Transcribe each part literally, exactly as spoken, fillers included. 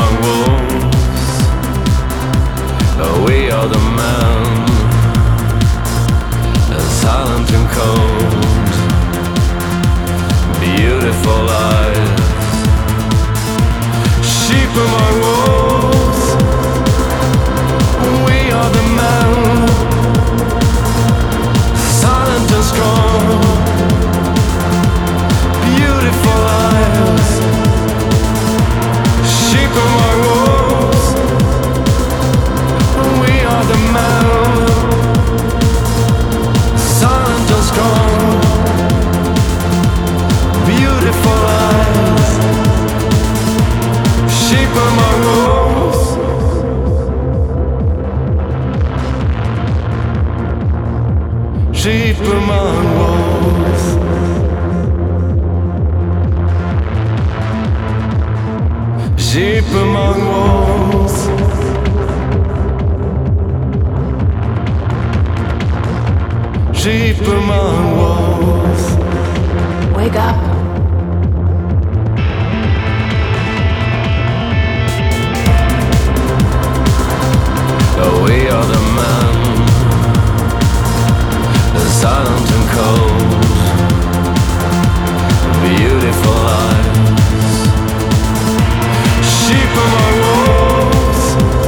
among wolves. We are the men, silent and cold, beautiful eyes. Sheep among wolves. We are the men, silent and strong, beautiful eyes. Sheep among wolves. We are the men, silent and strong, beautiful eyes. Sheep among wolves. Sheep among wolves. Sheep among wolves. Sheep among wolves. Wake up. Oh, we are the men, silent and cold, beautiful eyes. Sheep among wolves.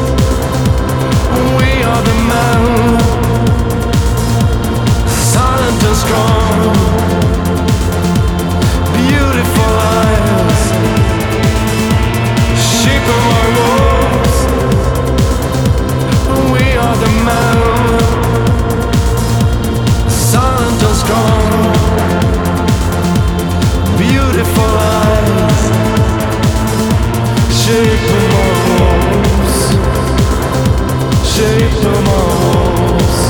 We are the men, silent and strong, beautiful eyes. Sheep among wolves. We are the men, silent and strong, beautiful eyes. Sheep among wolves. Sheep among wolves.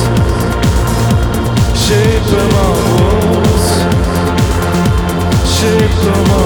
Sheep among wolves. Sheep among